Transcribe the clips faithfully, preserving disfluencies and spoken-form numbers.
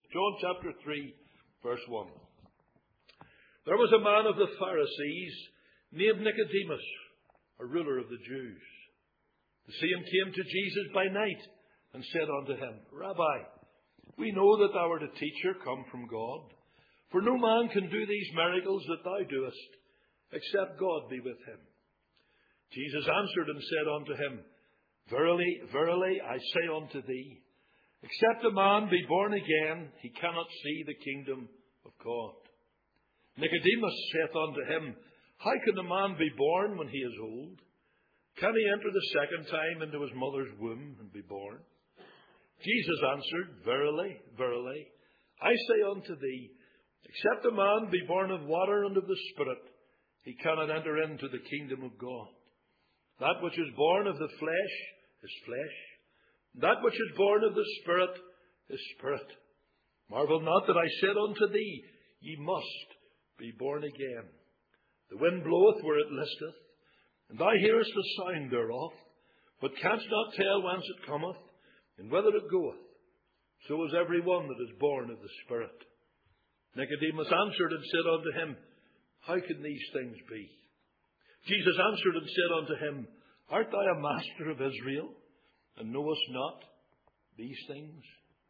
John chapter three, verse one. There was a man of the Pharisees named Nicodemus, a ruler of the Jews. The same came to Jesus by night and said unto him, Rabbi, we know that thou art a teacher come from God, for no man can do these miracles that thou doest, except God be with him. Jesus answered and said unto him, Verily, verily, I say unto thee, except a man be born again, he cannot see the kingdom of God. Nicodemus saith unto him, How can a man be born when he is old? Can he enter the second time into his mother's womb and be born? Jesus answered, Verily, verily, I say unto thee, except a man be born of water and of the Spirit, he cannot enter into the kingdom of God. That which is born of the flesh is flesh. That which is born of the Spirit is spirit. Marvel not that I said unto thee, Ye must be born again. The wind bloweth where it listeth, and thou hearest the sound thereof, but canst not tell whence it cometh, and whither it goeth. So is every one that is born of the Spirit. Nicodemus answered and said unto him, How can these things be? Jesus answered and said unto him, Art thou a master of Israel, and knowest not these things?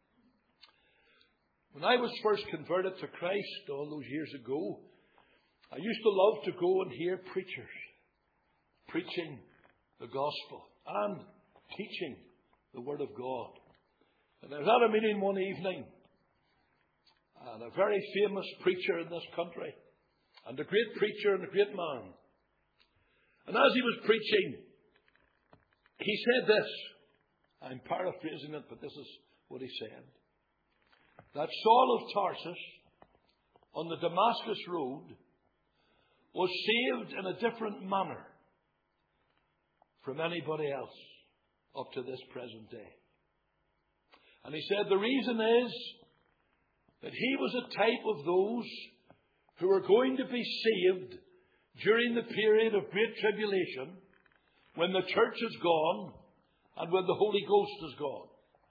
When I was first converted to Christ all those years ago, I used to love to go and hear preachers preaching the gospel and teaching the Word of God. And I was at a meeting one evening, and a very famous preacher in this country, and a great preacher and a great man. And as he was preaching, he said this. I'm paraphrasing it, but this is what he said. That Saul of Tarsus on the Damascus road was saved in a different manner from anybody else up to this present day. And he said the reason is that he was a type of those who were going to be saved during the period of great tribulation, when the church is gone and when the Holy Ghost is gone.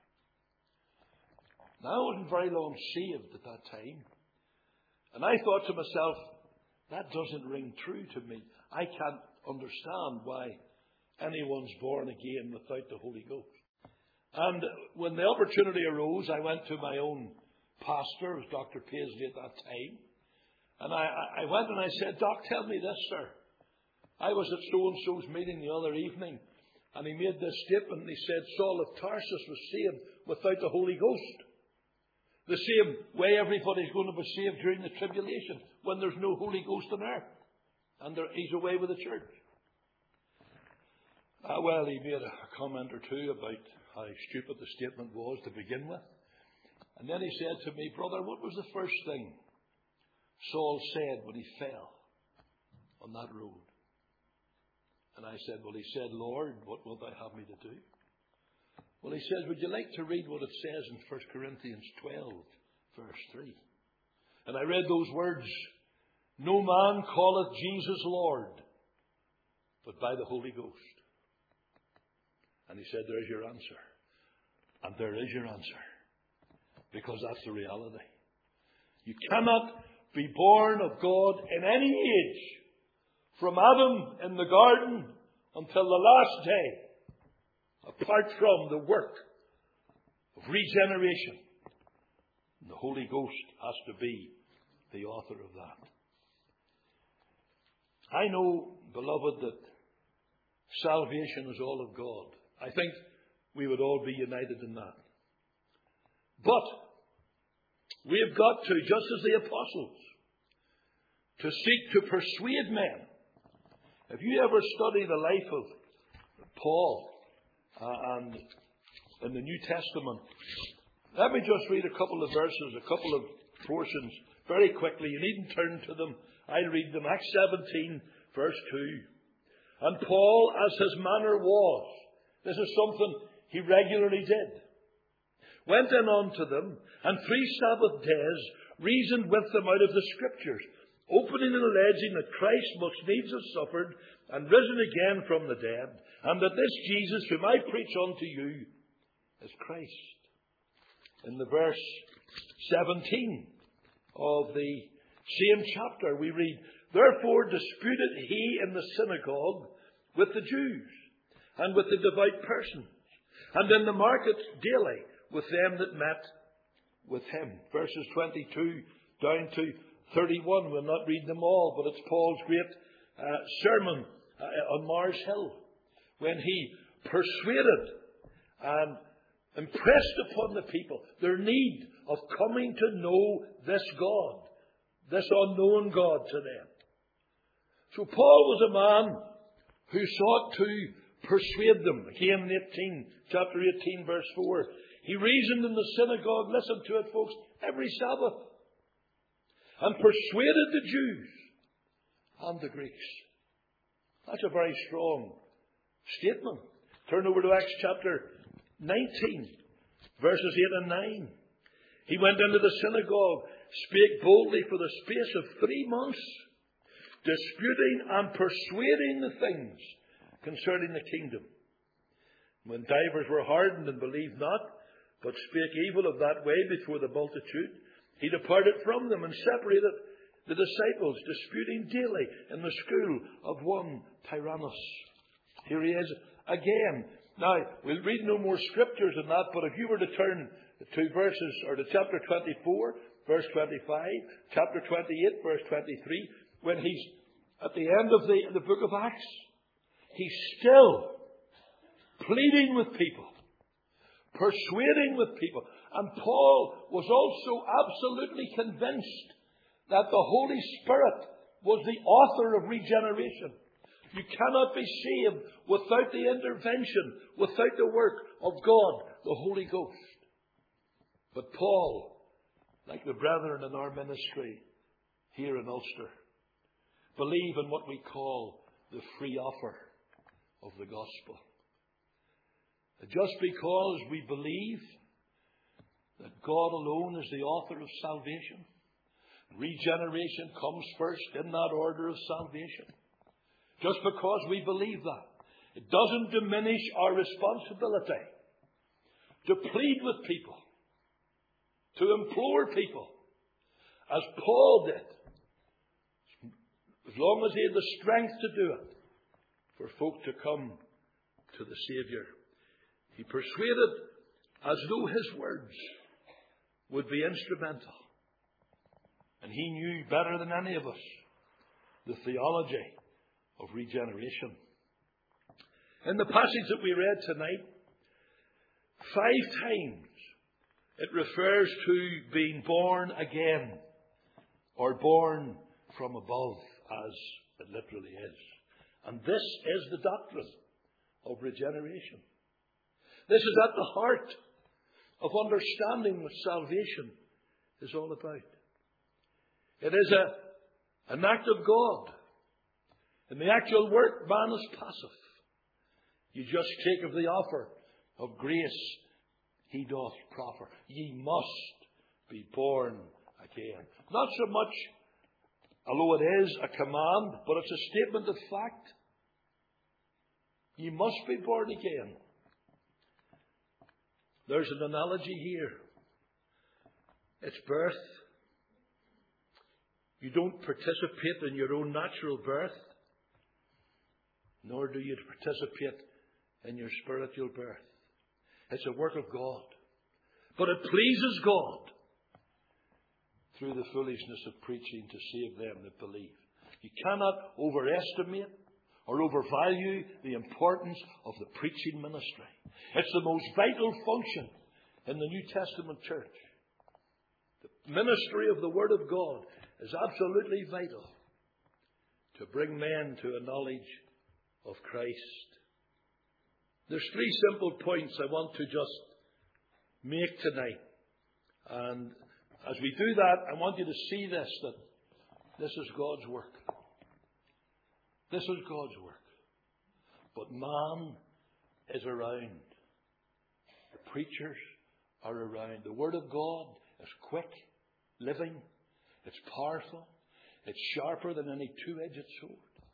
Now, I wasn't very long saved at that time. And I thought to myself, that doesn't ring true to me. I can't understand why anyone's born again without the Holy Ghost. And when the opportunity arose, I went to my own pastor, it was Doctor Paisley at that time. And I, I went and I said, Doc, tell me this, sir. I was at so-and-so's meeting the other evening, and he made this statement, and he said Saul of Tarsus was saved without the Holy Ghost. The same way everybody's going to be saved during the tribulation, when there's no Holy Ghost on earth, and there, he's away with the church. Uh, well, he made a comment or two about how stupid the statement was to begin with. And then he said to me, Brother, what was the first thing Saul said when he fell on that road? And I said, well, he said, Lord, what wilt thou have me to do? Well, he says, would you like to read what it says in First Corinthians twelve, verse three? And I read those words, no man calleth Jesus Lord, but by the Holy Ghost. And he said, there's your answer. And there is your answer. Because that's the reality. You cannot be born of God in any age, from Adam in the garden until the last day, apart from the work of regeneration. And the Holy Ghost has to be the author of that. I know, beloved, that salvation is all of God. I think we would all be united in that. But we have got to, just as the apostles, to seek to persuade men. If you ever study the life of Paul uh, and in the New Testament, let me just read a couple of verses, a couple of portions very quickly. You needn't turn to them. I'll read them. Acts seventeen, verse two. And Paul, as his manner was, this is something he regularly did, went in unto them, and three Sabbath days reasoned with them out of the Scriptures, opening and alleging that Christ must needs have suffered and risen again from the dead, and that this Jesus whom I preach unto you is Christ. In the verse seventeen of the same chapter, we read, "Therefore disputed he in the synagogue with the Jews, and with the devout persons, and in the markets daily with them that met with him." Verses twenty-two down to thirty-one. We'll not read them all, but it's Paul's great uh, sermon uh, on Mars Hill, when he persuaded and impressed upon the people their need of coming to know this God, this unknown God to them. So Paul was a man who sought to persuade them. Again in eighteen, chapter eighteen, verse four. He reasoned in the synagogue, listen to it, folks, every Sabbath, and persuaded the Jews and the Greeks. That's a very strong statement. Turn over to Acts chapter nineteen, verses eight and nine. He went into the synagogue, spake boldly for the space of three months, disputing and persuading the things concerning the kingdom. When divers were hardened and believed not, but spake evil of that way before the multitude, he departed from them and separated the disciples, disputing daily in the school of one Tyrannus. Here he is again. Now, we'll read no more scriptures than that, but if you were to turn to verses, or to chapter twenty-four, verse twenty-five, chapter twenty-eight, verse twenty-three, when he's at the end of the, the book of Acts, he's still pleading with people, persuading with people. And Paul was also absolutely convinced that the Holy Spirit was the author of regeneration. You cannot be saved without the intervention, without the work of God, the Holy Ghost. But Paul, like the brethren in our ministry here in Ulster, believe in what we call the free offer of the gospel. Just because we believe that God alone is the author of salvation, regeneration comes first in that order of salvation. Just because we believe that, it doesn't diminish our responsibility to plead with people, to implore people, as Paul did, as long as he had the strength to do it, for folk to come to the Saviour. He persuaded as though his words would be instrumental. And he knew better than any of us the theology of regeneration. In the passage that we read tonight, five times it refers to being born again, or born from above, as it literally is. And this is the doctrine of regeneration. This is at the heart of understanding what salvation is all about. It is a, an act of God. In the actual work, man is passive. You just take of the offer of grace he doth proffer. Ye must be born again. Not so much, although it is a command, but it's a statement of fact. Ye must be born again. There's an analogy here. It's birth. You don't participate in your own natural birth, nor do you participate in your spiritual birth. It's a work of God. But it pleases God through the foolishness of preaching to save them that believe. You cannot overestimate or overvalue the importance of the preaching ministry. It's the most vital function in the New Testament church. The ministry of the Word of God is absolutely vital to bring men to a knowledge of Christ. There's three simple points I want to just make tonight. And as we do that, I want you to see this, that this is God's work. This is God's work. But man is around. The preachers are around. The Word of God is quick, living, it's powerful, it's sharper than any two-edged sword.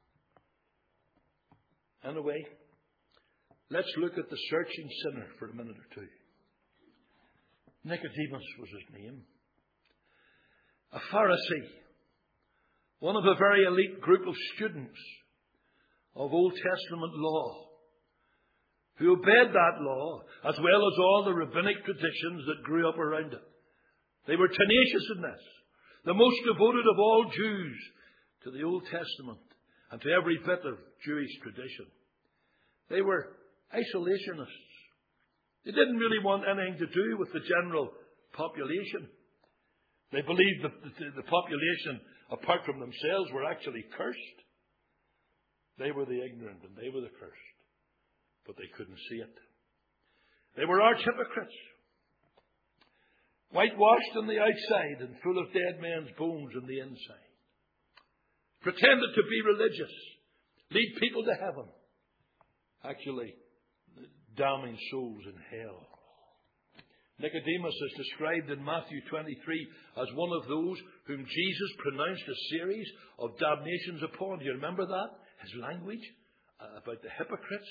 Anyway, let's look at the searching sinner for a minute or two. Nicodemus was his name. A Pharisee. One of a very elite group of students of Old Testament law, who obeyed that law, as well as all the rabbinic traditions that grew up around it. They were tenacious in this. The most devoted of all Jews to the Old Testament and to every bit of Jewish tradition. They were isolationists. They didn't really want anything to do with the general population. They believed that the population, apart from themselves, were actually cursed. They were the ignorant and they were the cursed. But they couldn't see it. They were arch hypocrites. Whitewashed on the outside and full of dead men's bones on the inside. Pretended to be religious. Lead people to heaven. Actually, damning souls in hell. Nicodemus is described in Matthew twenty-three as one of those whom Jesus pronounced a series of damnations upon. Do you remember that? His language uh, about the hypocrites.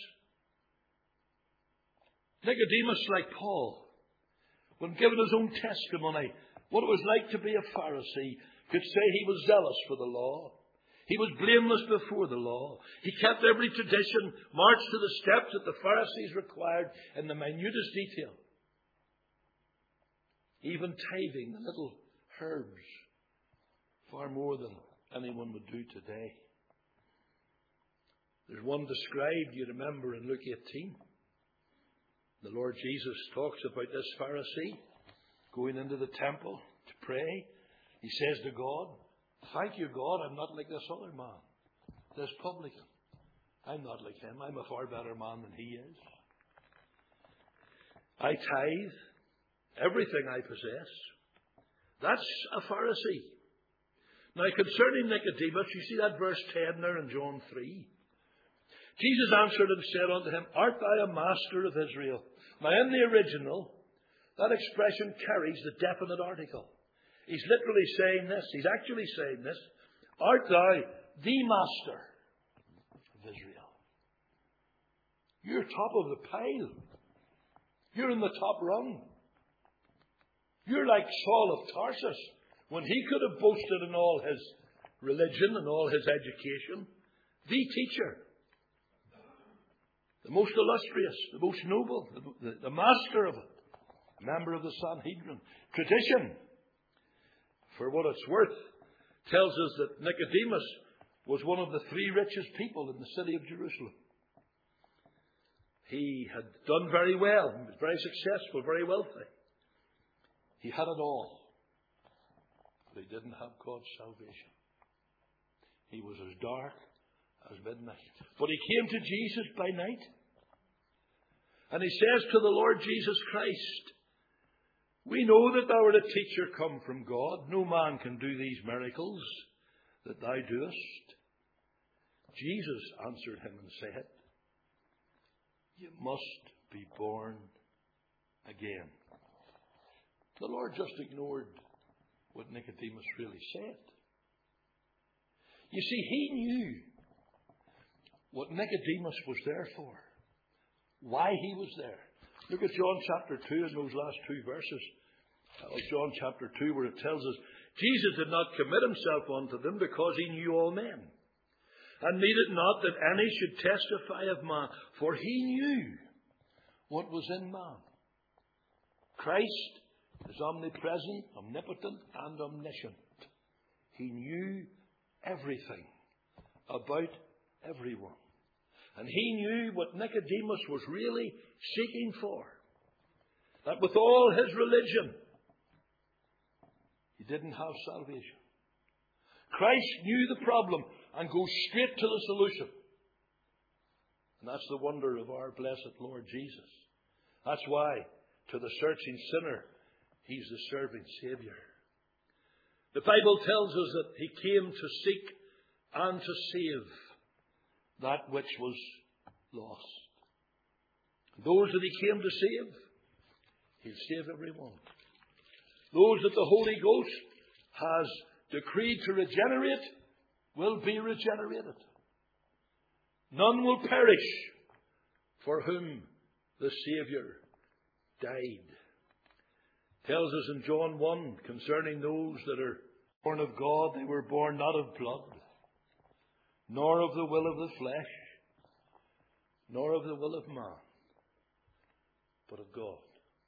Nicodemus, like Paul, when given his own testimony, what it was like to be a Pharisee, could say he was zealous for the law. He was blameless before the law. He kept every tradition, marched to the steps that the Pharisees required in the minutest detail. Even tithing the little herbs, far more than anyone would do today. There's one described, you remember, in Luke eighteen. The Lord Jesus talks about this Pharisee going into the temple to pray. He says to God, "Thank you, God, I'm not like this other man, this publican. I'm not like him. I'm a far better man than he is. I tithe everything I possess." That's a Pharisee. Now, concerning Nicodemus, you see that verse ten there in John three. Jesus answered and said unto him, "Art thou a master of Israel?" Now, in the original, that expression carries the definite article. He's literally saying this. He's actually saying this. Art thou the master of Israel? You're top of the pile. You're in the top rung. You're like Saul of Tarsus, when he could have boasted in all his religion and all his education. The teacher. The most illustrious, the most noble, the, the, the master of it. Member of the Sanhedrin. Tradition, for what it's worth, tells us that Nicodemus was one of the three richest people in the city of Jerusalem. He had done very well. He was very successful, very wealthy. He had it all. But he didn't have God's salvation. He was as dark as midnight. But he came to Jesus by night. And he says to the Lord Jesus Christ, "We know that thou art a teacher come from God. No man can do these miracles that thou doest." Jesus answered him and said, "You must be born again." The Lord just ignored what Nicodemus really said. You see, he knew what Nicodemus was there for. Why he was there. Look at John chapter two and those last two verses of John chapter two, where it tells us, Jesus did not commit himself unto them because he knew all men, and needed not that any should testify of man, for he knew what was in man. Christ is omnipresent, omnipotent, and omniscient. He knew everything about everyone. And he knew what Nicodemus was really seeking for. That with all his religion, he didn't have salvation. Christ knew the problem and goes straight to the solution. And that's the wonder of our blessed Lord Jesus. That's why, to the searching sinner, he's the serving Saviour. The Bible tells us that he came to seek and to save that which was lost. Those that he came to save, he'll save everyone. Those that the Holy Ghost has decreed to regenerate will be regenerated. None will perish for whom the Saviour died. tells us in John one concerning those that are born of God, they were born not of blood, nor of the will of the flesh, nor of the will of man, but of God.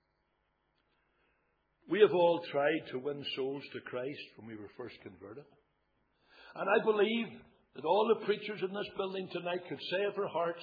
We have all tried to win souls to Christ when we were first converted. And I believe that all the preachers in this building tonight could say of their hearts,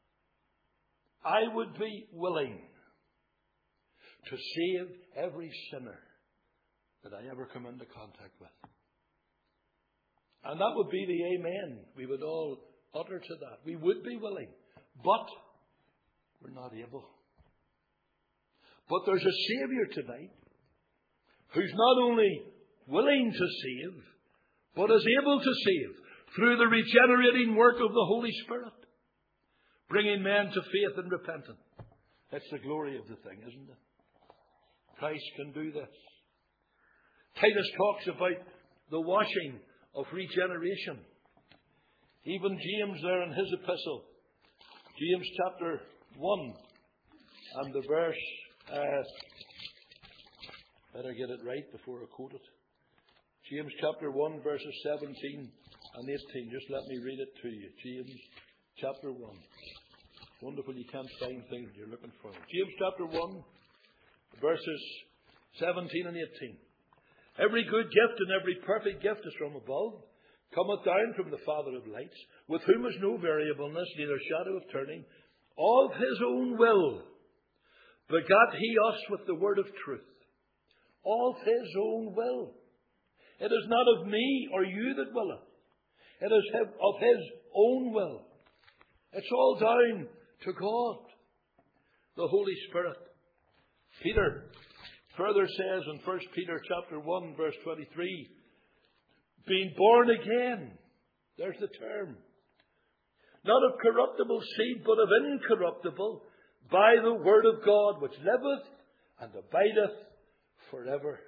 I would be willing to save every sinner that I ever come into contact with. And that would be the amen. We would all utter to that. We would be willing. But we're not able. But there's a Saviour tonight who's not only willing to save, but is able to save through the regenerating work of the Holy Spirit, bringing men to faith and repentance. That's the glory of the thing, isn't it? Christ can do this. Titus talks about the washing of regeneration. Even James there in his epistle, James chapter one and the verse, uh, better get it right before I quote it. James chapter one verses seventeen and eighteen. Just let me read it to you. James chapter one. Wonderful, you can't find things when you're looking for them. James chapter one verses seventeen and eighteen. Every good gift and every perfect gift is from above, cometh down from the Father of lights, with whom is no variableness, neither shadow of turning. Of his own will begat he us with the word of truth. Of his own will. It is not of me or you that willeth. It is of his own will. It's all down to God, the Holy Spirit. Peter further says in First Peter chapter one verse twenty-three, being born again, there's the term, not of corruptible seed, but of incorruptible, by the word of God, which liveth and abideth forever.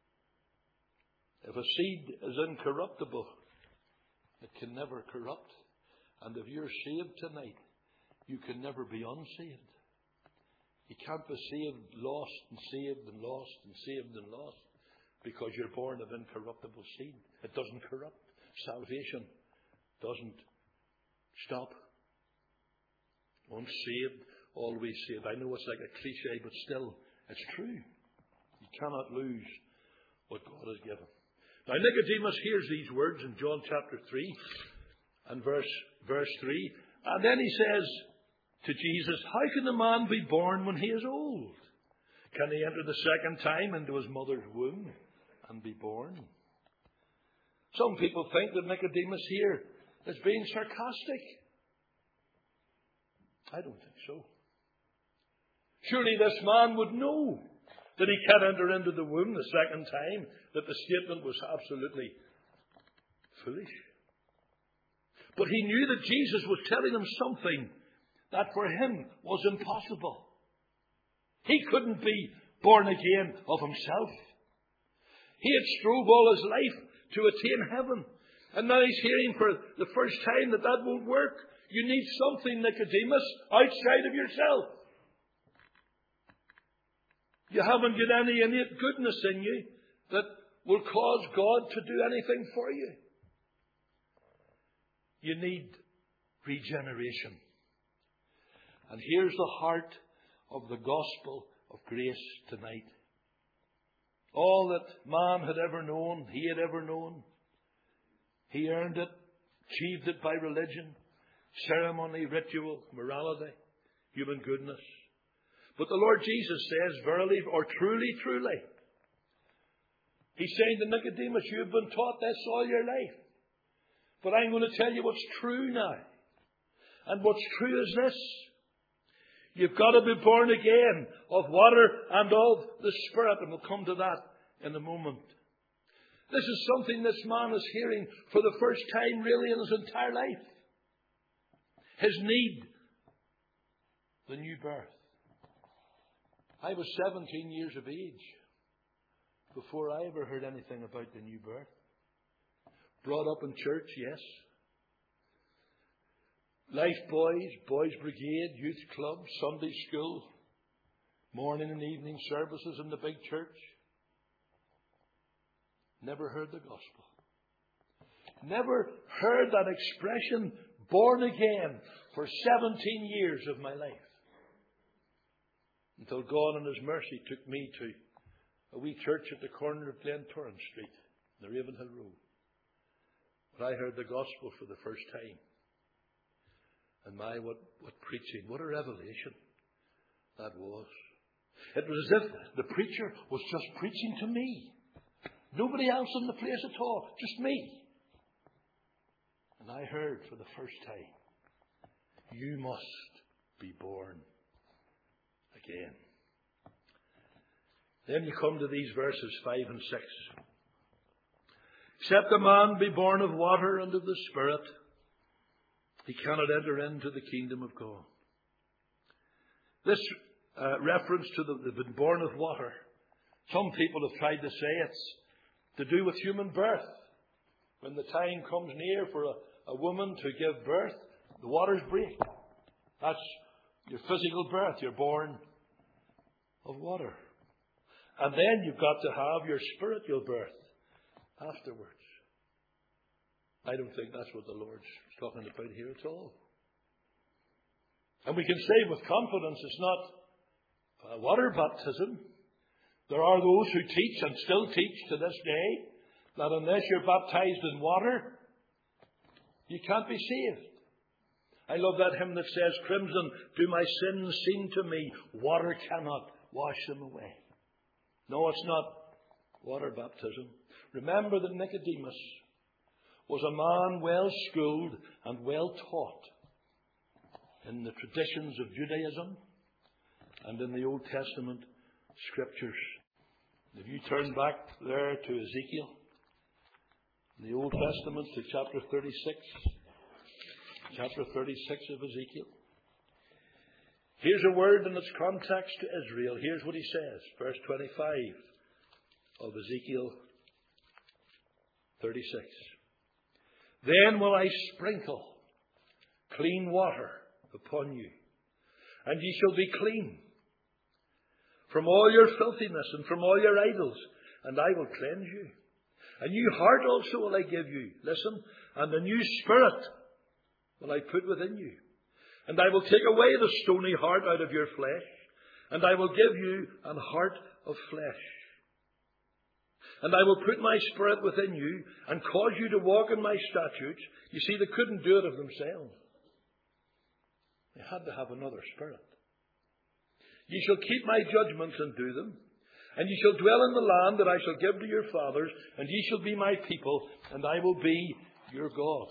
If a seed is incorruptible, it can never corrupt. And if you're saved tonight, you can never be unsaved. You can't be saved, lost, and saved, and lost, and saved, and lost, because you're born of incorruptible seed. It doesn't corrupt. Salvation doesn't stop. Once saved, always saved. I know it's like a cliche, but still, it's true. You cannot lose what God has given. Now, Nicodemus hears these words in John chapter three and verse, verse three. And then he says to Jesus, how can a man be born when he is old? Can he enter the second time into his mother's womb and be born? Some people think that Nicodemus here is being sarcastic. I don't think so. Surely this man would know that he can't enter into the womb the second time, that the statement was absolutely foolish. But he knew that Jesus was telling him something that for him was impossible. He couldn't be born again of himself. He had strove all his life to attain heaven. And now he's hearing for the first time that that won't work. You need something, Nicodemus, outside of yourself. You haven't got any innate goodness in you that will cause God to do anything for you. You need regeneration. And here's the heart of the gospel of grace tonight. All that man had ever known, he had ever known. He earned it, achieved it by religion, ceremony, ritual, morality, human goodness. But the Lord Jesus says, verily, or truly, truly. He's saying to Nicodemus, you've been taught this all your life. But I'm going to tell you what's true now. And what's true is this. You've got to be born again of water and of the Spirit. And we'll come to that in a moment. This is something this man is hearing for the first time really in his entire life. His need, the new birth. I was seventeen years of age before I ever heard anything about the new birth. Brought up in church, yes. Life Boys, Boys Brigade, Youth Club, Sunday School. morning and evening services in the big church. Never heard the gospel. Never heard that expression, born again, for seventeen years of my life. Until God in His mercy took me to a wee church at the corner of Glentoran Street, the Ravenhill Road. But I heard the gospel for the first time. And my, what, what preaching, what a revelation that was. It was as if the preacher was just preaching to me. Nobody else in the place at all, just me. And I heard for the first time, you must be born again. Then you come to these verses five and six. Except a man be born of water and of the Spirit, he cannot enter into the kingdom of God. This uh, reference to the, the been born of water, some people have tried to say it's to do with human birth. When the time comes near for a, a woman to give birth, the waters break. That's your physical birth. You're born of water. And then you've got to have your spiritual birth afterwards. I don't think that's what the Lord's talking about here at all. And we can say with confidence it's not uh, water baptism. There are those who teach and still teach to this day that unless you're baptized in water, you can't be saved. I love that hymn that says, crimson do my sins seem to me, water cannot wash them away. No, it's not water baptism. Remember that Nicodemus was a man well schooled and well taught in the traditions of Judaism and in the Old Testament Scriptures. If you turn back there to Ezekiel, in the Old Testament, to chapter thirty-six, chapter thirty-six of Ezekiel, here's a word in its context to Israel. Here's what he says, verse twenty-five of Ezekiel thirty-six. Then will I sprinkle clean water upon you, and ye shall be clean from all your filthiness and from all your idols, and I will cleanse you. A new heart also will I give you. Listen, and a new spirit will I put within you. And I will take away the stony heart out of your flesh, and I will give you an heart of flesh. And I will put my spirit within you, and cause you to walk in my statutes. You see, they couldn't do it of themselves. They had to have another spirit. Ye shall keep my judgments and do them, and ye shall dwell in the land that I shall give to your fathers, and ye shall be my people, and I will be your God.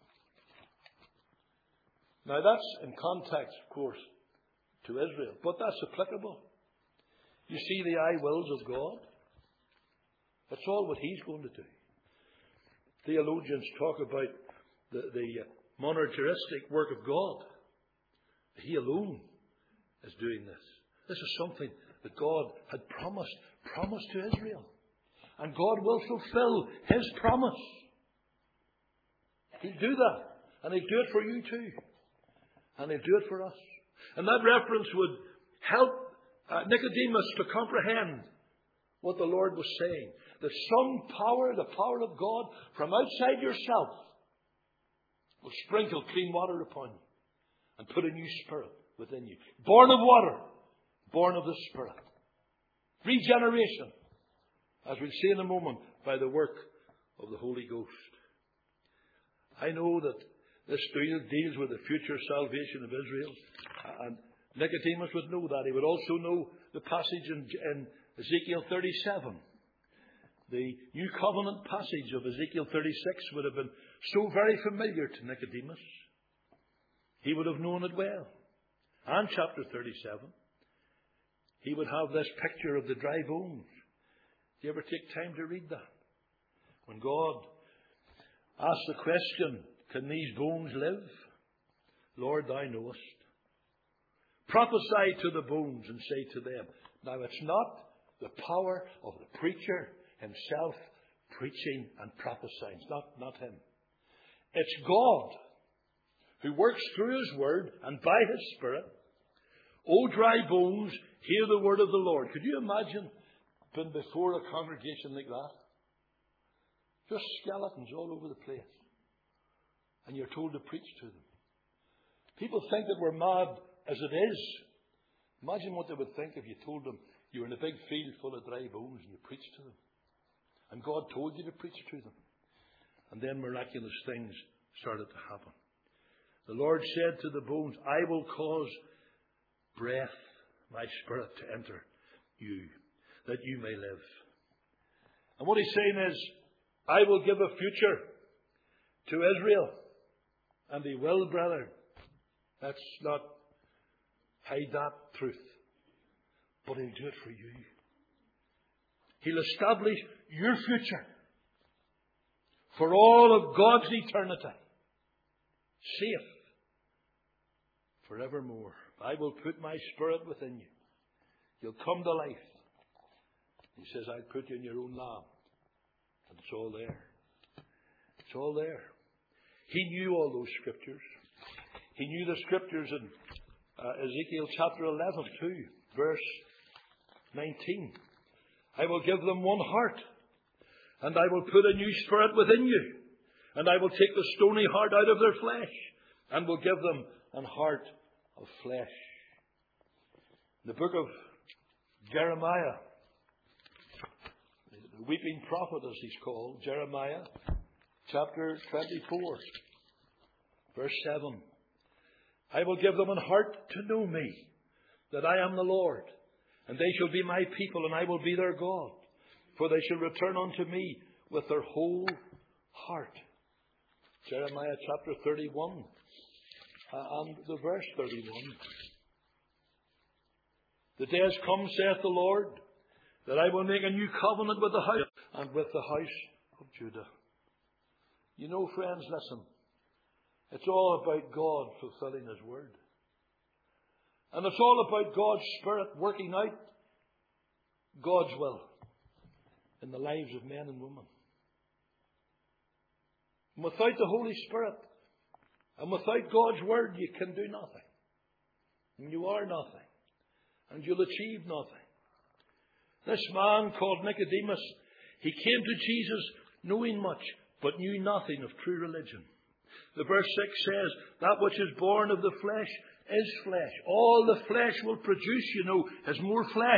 Now that's in context, of course, to Israel, but that's applicable. You see the I wills of God? That's all what He's going to do. Theologians talk about the, the monergistic work of God. He alone is doing this. This is something that God had promised, promised to Israel. And God will fulfill His promise. He'll do that. And He'll do it for you too. And He'll do it for us. And that reference would help uh, Nicodemus to comprehend what the Lord was saying. That some power, the power of God, from outside yourself will sprinkle clean water upon you and put a new spirit within you. Born of water, born of the Spirit. Regeneration, as we'll see in a moment, by the work of the Holy Ghost. I know that this deals with the future salvation of Israel, and Nicodemus would know that. He would also know the passage in, in Ezekiel thirty-seven. The New Covenant passage of Ezekiel thirty-six would have been so very familiar to Nicodemus. He would have known it well. And chapter thirty-seven. He would have this picture of the dry bones. Do you ever take time to read that? When God asks the question, can these bones live? Lord, thou knowest. Prophesy to the bones and say to them. Now it's not the power of the preacher himself preaching and prophesying. It's not, not him. It's God who works through His Word and by His Spirit. O dry bones, Hear the word of the Lord. Could you imagine being before a congregation like that? Just skeletons all over the place. And you're told to preach to them. People think that we're mad as it is. Imagine what they would think if you told them you were in a big field full of dry bones and you preached to them. And God told you to preach to them. And then miraculous things started to happen. The Lord said to the bones, I will cause breath, my spirit, to enter you, that you may live. And what he's saying is, I will give a future to Israel. And he will, brother. Let's not hide that truth. But he'll do it for you. He'll establish your future for all of God's eternity. Safe forevermore. I will put my spirit within you. You'll come to life. He says, I'll put you in your own land. And it's all there. It's all there. He knew all those scriptures. He knew the scriptures in uh, Ezekiel chapter eleven too, verse nineteen. I will give them one heart, and I will put a new spirit within you, and I will take the stony heart out of their flesh, and will give them an heart of flesh. In the book of Jeremiah, the weeping prophet as he's called, Jeremiah chapter twenty-four, verse seven. I will give them an heart to know me, that I am the Lord, and they shall be my people, and I will be their God. For they shall return unto me with their whole heart. Jeremiah chapter thirty-one, uh, and the verse thirty-one. The day has come, saith the Lord, that I will make a new covenant with the house and with the house of Judah. You know, friends, listen. It's all about God fulfilling His word. And it's all about God's Spirit working out God's will in the lives of men and women. And without the Holy Spirit and without God's word, you can do nothing. And you are nothing. And you'll achieve nothing. This man called Nicodemus, he came to Jesus knowing much, but knew nothing of true religion. The verse six says, that which is born of the flesh is flesh. All the flesh will produce, you know, is more flesh.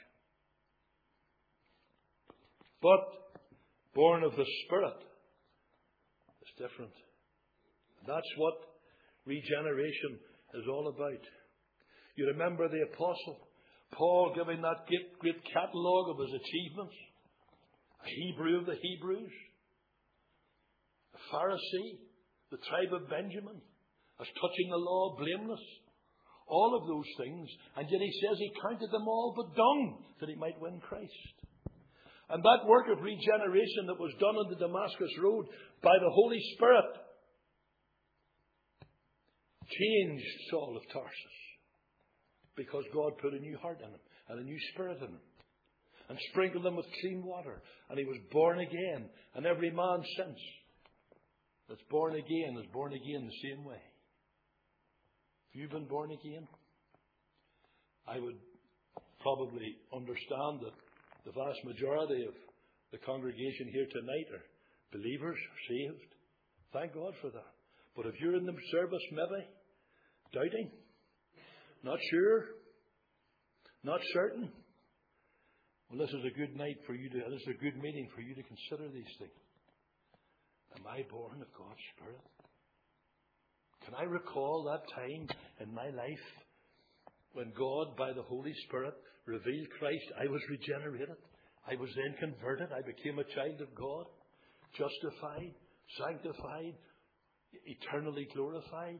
But born of the Spirit is different. That's what regeneration is all about. You remember the apostle Paul giving that great, great catalogue of his achievements. A Hebrew of the Hebrews. A Pharisee. The tribe of Benjamin. As touching the law, blameless. All of those things. And yet he says he counted them all but dung that he might win Christ. And that work of regeneration that was done on the Damascus Road by the Holy Spirit changed Saul of Tarsus. Because God put a new heart in him and a new spirit in him. And sprinkled him with clean water. And he was born again. And every man since that's born again is born again the same way. If you've been born again, I would probably understand that the vast majority of the congregation here tonight are believers, are saved. Thank God for that. But if you're in the service maybe, doubting, not sure, not certain, well, this is a good night for you to, this is a good meeting for you to consider these things. Am I born of God's Spirit? Can I recall that time in my life when God, by the Holy Spirit, revealed Christ? I was regenerated. I was then converted. I became a child of God, justified, sanctified, eternally glorified.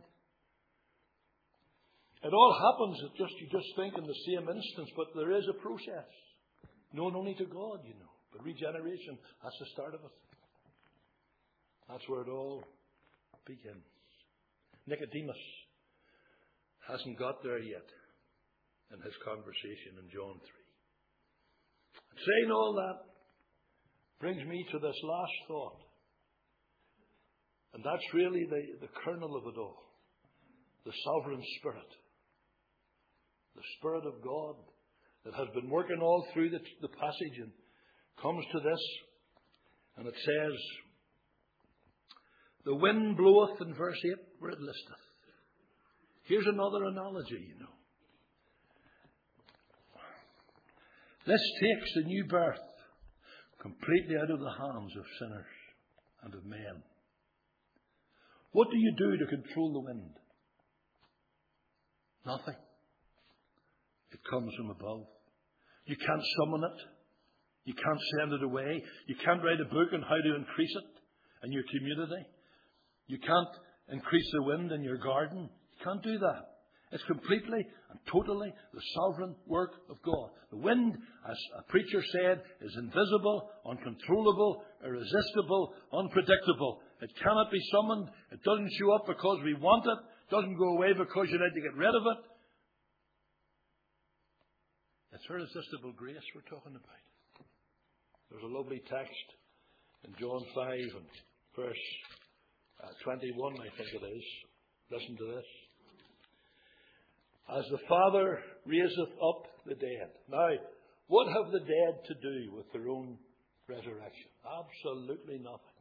It all happens, it just you just think in the same instance, but there is a process. Known only to God, you know. But regeneration, that's the start of it. That's where it all begins. Nicodemus hasn't got there yet in his conversation in John three. Saying all that brings me to this last thought. And that's really the, the kernel of it all. The sovereign Spirit. The Spirit of God that has been working all through the, the passage and comes to this, and it says, the wind bloweth in verse eight where it listeth. Here's another analogy, you know. This takes the new birth completely out of the hands of sinners and of men. What do you do to control the wind? Nothing. It comes from above. You can't summon it. You can't send it away. You can't write a book on how to increase it in your community. You can't increase the wind in your garden. You can't do that. It's completely and totally the sovereign work of God. The wind, as a preacher said, is invisible, uncontrollable, irresistible, unpredictable. It cannot be summoned. It doesn't show up because we want it. It doesn't go away because you need to get rid of it. It's irresistible grace we're talking about. There's a lovely text in John five and verse uh, twenty-one, I think it is. Listen to this. As the Father raiseth up the dead. Now, what have the dead to do with their own resurrection? Absolutely nothing.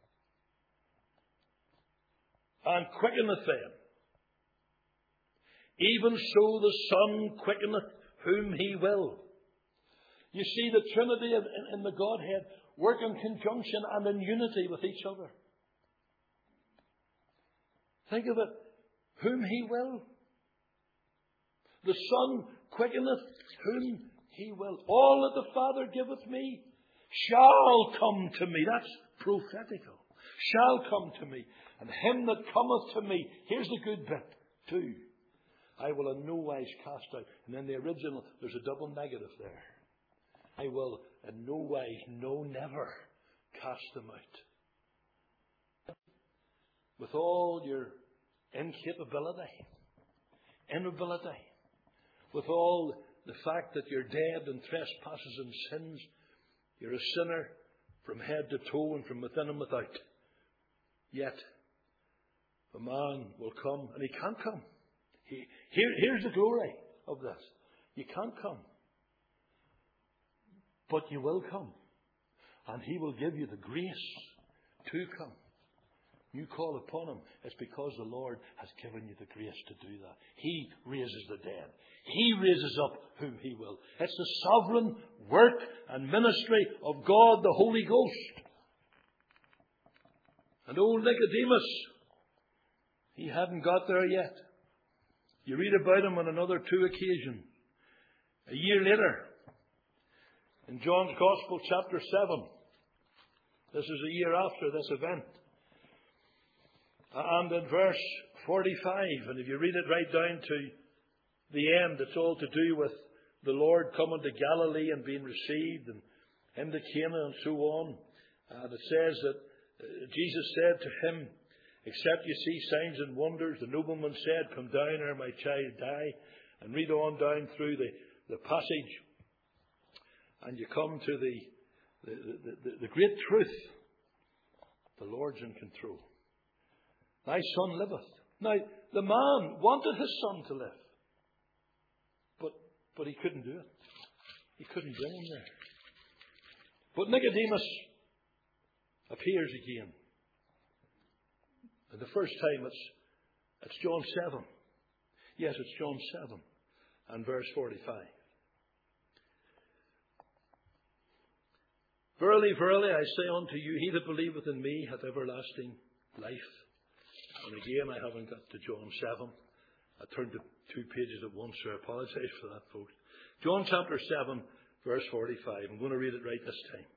And quickeneth them. Even so the Son quickeneth whom He will. You see the Trinity in, in the Godhead work in conjunction and in unity with each other. Think of it. Whom He will. The Son quickeneth whom He will. All that the Father giveth me shall come to me. That's prophetical. Shall come to me. And him that cometh to me, here's the good bit, too, I will in no wise cast out. And in the original, there's a double negative there. I will in no wise, no never, cast them out. With all your incapability, inability, with all the fact that you're dead in trespasses and sins, you're a sinner from head to toe and from within and without. Yet, a man will come, and he can't come. He, here, here's the glory of this. You can't come. But you will come. And He will give you the grace to come. You call upon Him. It's because the Lord has given you the grace to do that. He raises the dead. He raises up whom He will. It's the sovereign work and ministry of God, the Holy Ghost. And old Nicodemus, he hadn't got there yet. You read about him on another two occasions. A year later, in John's Gospel, chapter seven. This is a year after this event. And in verse forty-five, and if you read it right down to the end, it's all to do with the Lord coming to Galilee and being received, and him to Cana and so on. And it says that uh, Jesus said to him, except you see signs and wonders, the nobleman said, come down ere my child die. And read on down through the, the passage, and you come to the, the, the, the, the great truth. The Lord's in control. Thy son liveth. Now, the man wanted his son to live. But, but he couldn't do it. He couldn't bring him there. But Nicodemus appears again. And the first time it's, it's John seven. Yes, it's John seven and verse forty-five. Verily, verily, I say unto you, he that believeth in me hath everlasting life. And again, I haven't got to John seven. I turned to two pages at once, so I apologize for that, folks. John chapter seven, verse forty-five. I'm going to read it right this time.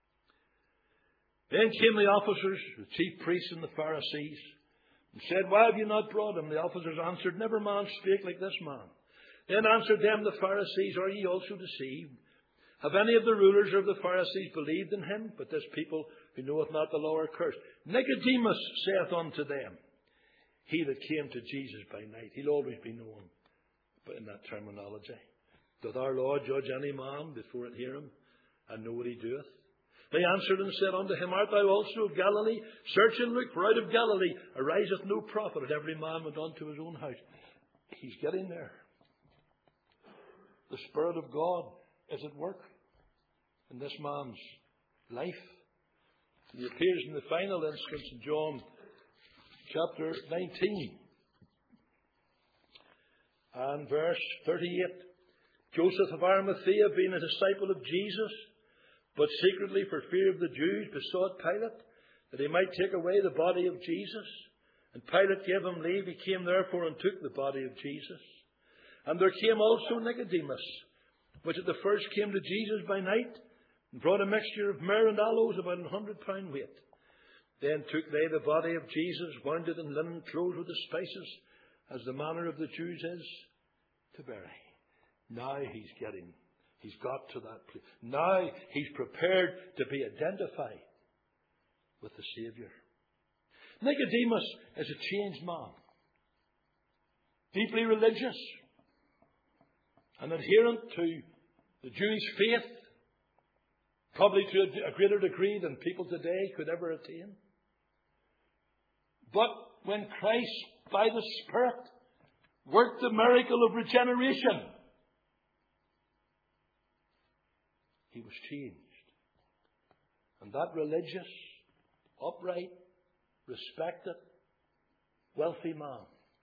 Then came the officers, the chief priests and the Pharisees, and said, why have you not brought him? The officers answered, never man spake like this man. Then answered them the Pharisees, are ye also deceived? Have any of the rulers of the Pharisees believed in him? But this people who knoweth not the law are cursed. Nicodemus saith unto them, he that came to Jesus by night. He'll always be known in that terminology. Doth our Lord judge any man before it hear him, and know what he doeth? They answered and said unto him, art thou also of Galilee? Search and look, for out of Galilee ariseth no prophet. And every man went unto his own house. He's getting there. The Spirit of God is at work in this man's life. He appears in the final instance in John chapter nineteen and verse thirty-eight. Joseph of Arimathea, being a disciple of Jesus, but secretly for fear of the Jews, besought Pilate that he might take away the body of Jesus. And Pilate gave him leave. He came therefore and took the body of Jesus. And there came also Nicodemus, which at the first came to Jesus by night, and brought a mixture of myrrh and aloes, about an hundred pound weight. Then took they the body of Jesus, wound it in linen clothes with the spices, as the manner of the Jews is, to bury. Now he's getting, he's got to that place. Now he's prepared to be identified with the Saviour. Nicodemus is a changed man. Deeply religious. An adherent to the Jewish faith. Probably to a greater degree than people today could ever attain. But when Christ, by the Spirit, worked the miracle of regeneration, he was changed. And that religious, upright, respected, wealthy man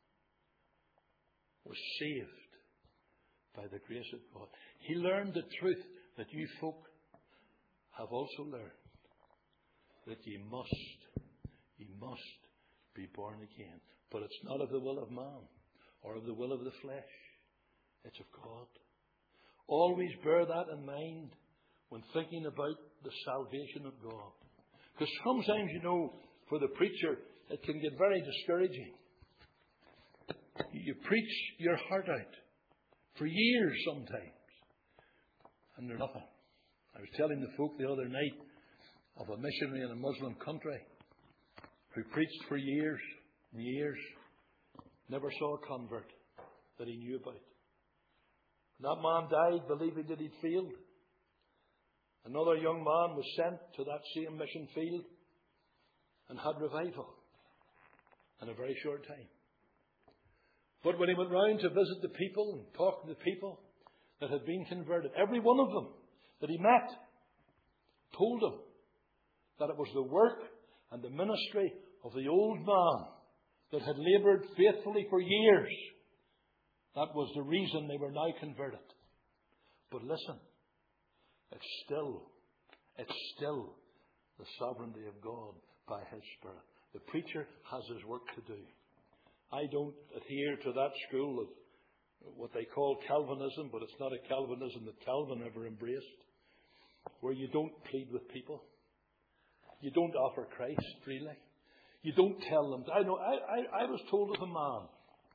was saved by the grace of God. He learned the truth that you folk have also learned. That ye must, ye must be born again. But it's not of the will of man or of the will of the flesh. It's of God. Always bear that in mind when thinking about the salvation of God. Because sometimes, you know, for the preacher, it can get very discouraging. You preach your heart out for years sometimes, and there's nothing. I was telling the folk the other night of a missionary in a Muslim country who preached for years and years, never saw a convert that he knew about. That man died believing that he'd failed. Another young man was sent to that same mission field and had revival in a very short time. But when he went round to visit the people and talk to the people that had been converted, every one of them that he met told him that it was the work and the ministry of the old man that had laboured faithfully for years. That was the reason they were now converted. But listen, it's still, it's still the sovereignty of God by His Spirit. The preacher has his work to do. I don't adhere to that school of what they call Calvinism, but it's not a Calvinism that Calvin ever embraced, where you don't plead with people. You don't offer Christ freely. You don't tell them. I know. I, I, I was told of a man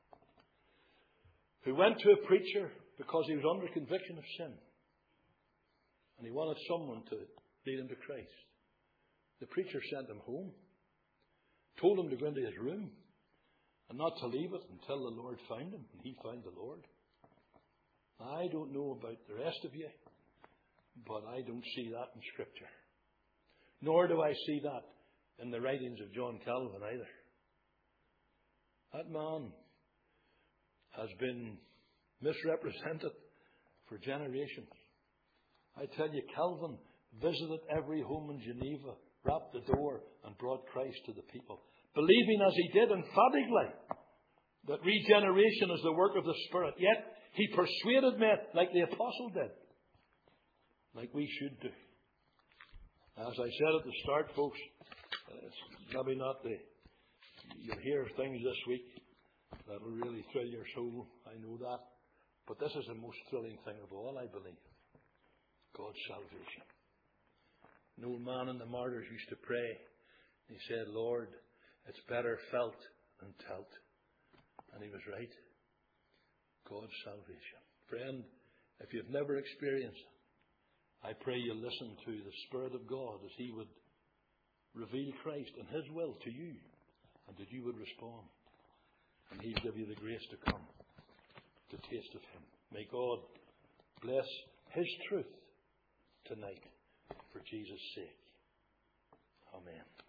who went to a preacher because he was under conviction of sin, and he wanted someone to lead him to Christ. The preacher sent him home, told him to go into his room and not to leave it until the Lord found him, and he found the Lord. I don't know about the rest of you, but I don't see that in Scripture. Nor do I see that in the writings of John Calvin either. That man has been misrepresented for generations. I tell you, Calvin visited every home in Geneva, rapped the door and brought Christ to the people, believing as he did emphatically that regeneration is the work of the Spirit. Yet he persuaded men like the apostle did, like we should do. As I said at the start, folks, it's maybe not the... You'll hear things this week that will really thrill your soul. I know that. But this is the most thrilling thing of all, I believe. God's salvation. An old man in the Martyrs used to pray. He said, Lord, it's better felt than telt. And he was right. God's salvation. Friend, if you've never experienced it, I pray you listen to the Spirit of God as He would reveal Christ and His will to you, and that you would respond. And He'll give you the grace to come to taste of Him. May God bless His truth tonight for Jesus' sake. Amen.